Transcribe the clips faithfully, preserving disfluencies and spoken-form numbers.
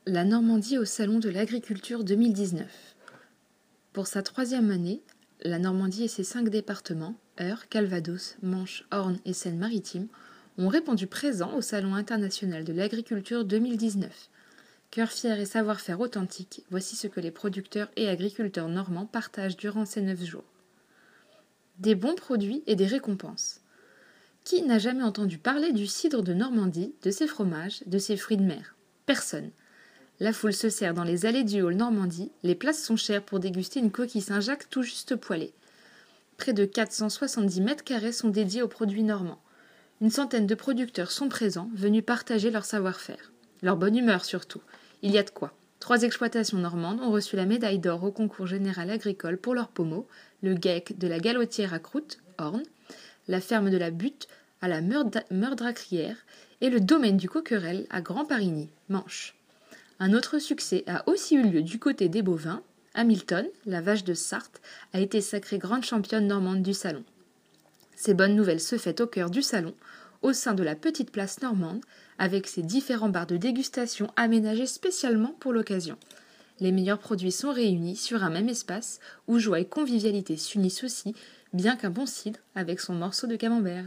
La Normandie au Salon de l'Agriculture deux mille dix-neuf. Pour sa troisième année, la Normandie et ses cinq départements, Eure, Calvados, Manche, Orne et Seine-Maritime, ont répondu présent au Salon international de l'Agriculture deux mille dix-neuf. Cœur fier et savoir-faire authentique, voici ce que les producteurs et agriculteurs normands partagent durant ces neuf jours. Des bons produits et des récompenses. Qui n'a jamais entendu parler du cidre de Normandie, de ses fromages, de ses fruits de mer? Personne. La foule se serre dans les allées du hall Normandie, les places sont chères pour déguster une coquille Saint-Jacques tout juste poêlée. Près de quatre cent soixante-dix mètres carrés sont dédiés aux produits normands. Une centaine de producteurs sont présents, venus partager leur savoir-faire. Leur bonne humeur surtout. Il y a de quoi. Trois exploitations normandes ont reçu la médaille d'or au concours général agricole pour leurs pommeaux, le GEC de la Galotière à Croûte, Orne, la ferme de la Butte à la Meurdracrière et le domaine du Coquerel à Grand-Parigny, Manche. Un autre succès a aussi eu lieu du côté des bovins. Hamilton, la vache de Sarthe, a été sacrée grande championne normande du salon. Ces bonnes nouvelles se fêtent au cœur du salon, au sein de la petite place normande, avec ses différents bars de dégustation aménagés spécialement pour l'occasion. Les meilleurs produits sont réunis sur un même espace, où joie et convivialité s'unissent aussi, bien qu'un bon cidre avec son morceau de camembert.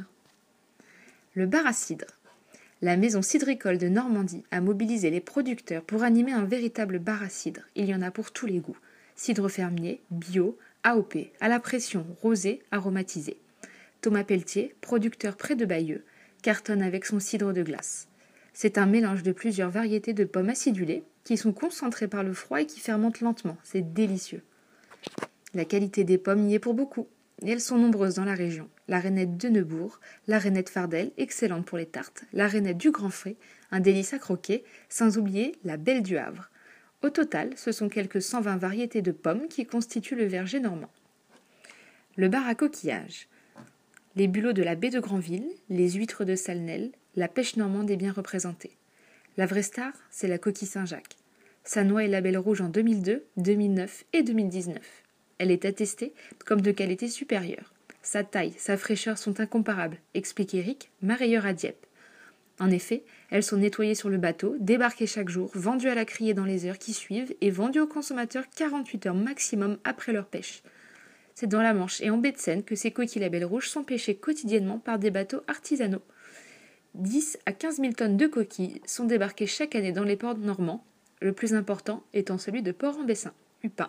Le bar à cidre. La maison cidricole de Normandie a mobilisé les producteurs pour animer un véritable bar à cidre. Il y en a pour tous les goûts. Cidre fermier, bio, A O P, à la pression, rosé, aromatisé. Thomas Pelletier, producteur près de Bayeux, cartonne avec son cidre de glace. C'est un mélange de plusieurs variétés de pommes acidulées qui sont concentrées par le froid et qui fermentent lentement. C'est délicieux. La qualité des pommes y est pour beaucoup. Et elles sont nombreuses dans la région. La rainette de Neubourg, la rainette Fardel, excellente pour les tartes, la rainette du Grand Frais, un délice à croquer, sans oublier la belle du Havre. Au total, ce sont quelques cent vingt variétés de pommes qui constituent le verger normand. Le bar à coquillages. Les bulots de la baie de Granville, les huîtres de Salnel, la pêche normande est bien représentée. La vraie star, c'est la coquille Saint-Jacques. Sa noix est label rouge en deux mille deux, deux mille neuf et deux mille dix-neuf. Elle est attestée comme de qualité supérieure. Sa taille, sa fraîcheur sont incomparables, explique Eric, marailleur à Dieppe. En effet, elles sont nettoyées sur le bateau, débarquées chaque jour, vendues à la criée dans les heures qui suivent et vendues aux consommateurs quarante-huit heures maximum après leur pêche. C'est dans la Manche et en baie de Seine que ces coquilles label rouge sont pêchées quotidiennement par des bateaux artisanaux. dix à quinze mille tonnes de coquilles sont débarquées chaque année dans les ports normands, le plus important étant celui de Port-en-Bessin, Upin.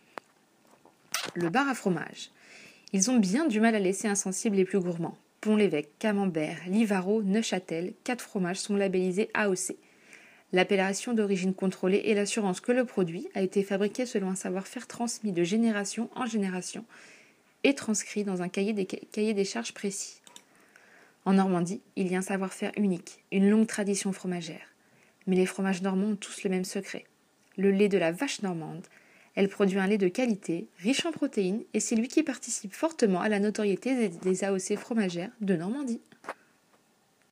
Le bar à fromage. Ils ont bien du mal à laisser insensibles les plus gourmands. Pont-l'Évêque, Camembert, Livaro, Neuchâtel, quatre fromages sont labellisés A O C. L'appellation d'origine contrôlée est l'assurance que le produit a été fabriqué selon un savoir-faire transmis de génération en génération et transcrit dans un cahier des, cahier des charges précis. En Normandie, il y a un savoir-faire unique, une longue tradition fromagère. Mais les fromages normands ont tous le même secret. Le lait de la vache normande. Elle produit un lait de qualité, riche en protéines, et c'est lui qui participe fortement à la notoriété des A O C fromagères de Normandie.